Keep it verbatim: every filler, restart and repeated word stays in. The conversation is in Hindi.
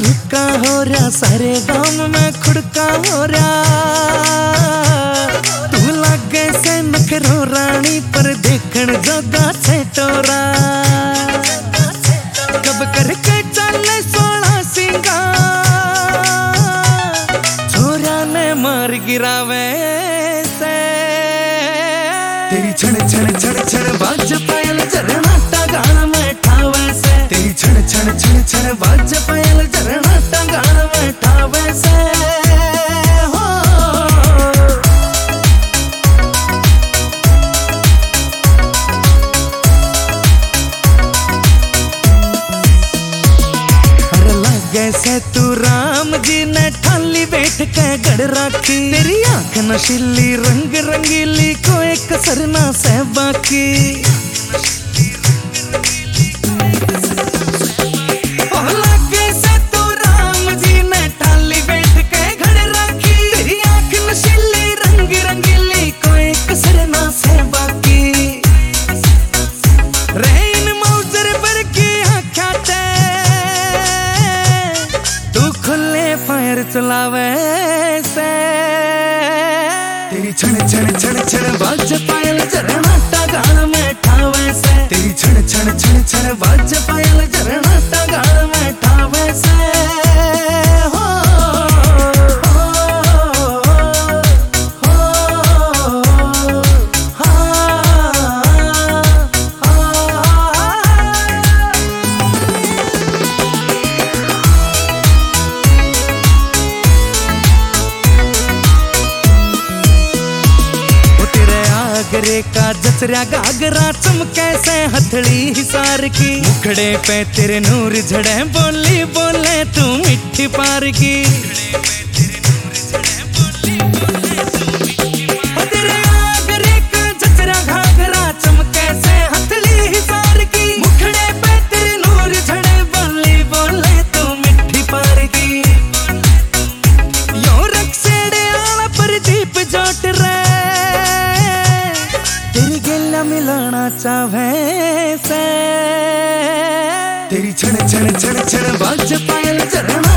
रुका हो रहा, सारे गांव में खुड़का हो रहा। तू लागे से नखरो रानी पर देखण जोगा से टोरा। कब करके चले सोलह सिंगार, छोरा ने मार गिरावे से। तेरी छण छण छण छण बाज पायल झरनाटा गाना में ठावे से। तेरी छण छण छण छण बाज पायल झरनाटा गाना में ठावे से। कैसे तू राम जी ने ठाली बैठ के गड़ राखी। तेरी आंख नशीली रंग रंगीली, कोई कसर ना से बाकी। कैसे तू राम जी ने ठाली बैठ के गड़ राखी। तेरी आंख नशीली रंग रंगीली, कोई कसर ना से बाकी। रेन मौजर पर की आख्याते फायर चलावे से। तेरी छण छण छण छण बाज पायल झरनाटा गाना में ठावे से। तेरी छण छण छण छण बाज पायल झरनाटा गाना में ठावे से। घाघरे का जसरा घाघरा चमके से हथड़ी हिसार की। मुखड़े पे तेरे नूर झड़े, बोली बोले तू मिठी पार की। तेरे घाघरे का जसरा घाघरा चमके से हथड़ी हिसार की। मुखड़े पे तेरे नूर झड़े, बोली बोले तू मिठी पार की। यो रक्सेड़े आला प्रदीप जोट रे, तेरी गेला मिलाना चाहे से। तेरी छण छण छण छण बाज पायल झरना